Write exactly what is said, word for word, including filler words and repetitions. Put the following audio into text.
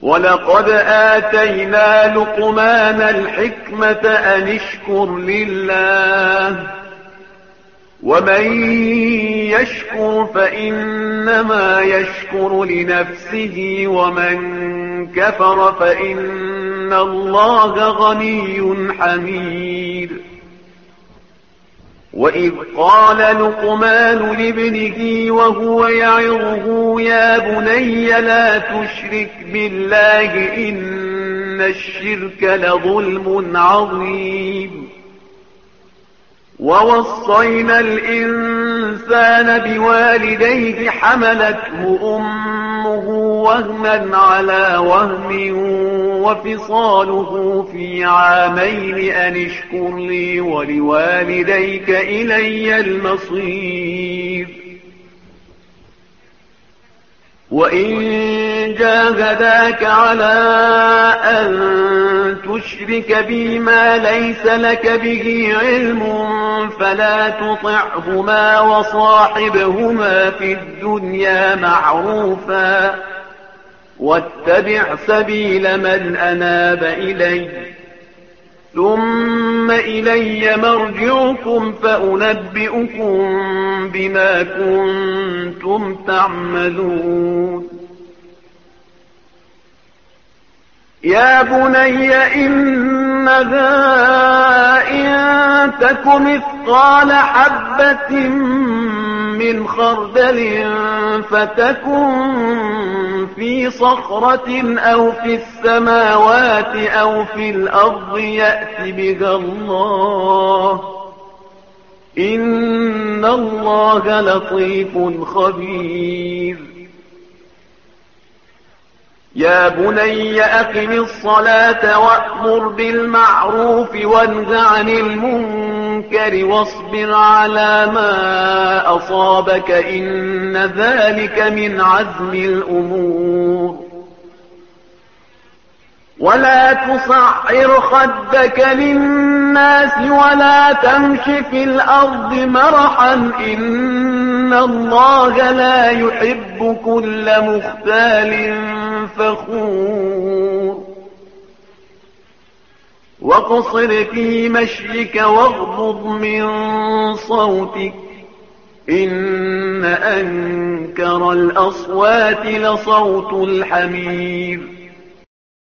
ولقد آتينا لقمان الحكمة أن اشكر لله ومن يشكر فإنما يشكر لنفسه ومن كفر فإن الله غني حميد. وإذ قال لقمان لابنه وهو يعظه يا بني لا تشرك بالله إن الشرك لظلم عظيم. ووصينا الإنسان بوالديه حملته أمه وهنا على وهن وفصاله في عامين أن اشكر لي ولوالديك إلي المصير. وإن جاهداك على أن تشرك بي ما ليس لك به علم فلا تطعهما وصاحبهما في الدنيا معروفا واتبع سبيل من أناب إلي ثم إلي مرجعكم فأنبئكم بما كنتم تعملون. يا بني إنها إن تك مثقال حبة من خردل فتكن في صخرة أو في السماوات أو في الأرض يأت بها الله إن الله لطيف خبير. يا بني أقم الصلاة وأمر بالمعروف وانه عن المنكر واصبر على ما أصابك إن ذلك من عزم الأمور. ولا تصعر خدك للناس ولا تمش في الأرض مرحا إن الله لا يحب كل مختال فخور. واقصر في مشيك واغضض من صوتك إن أنكر الأصوات لصوت الحمير.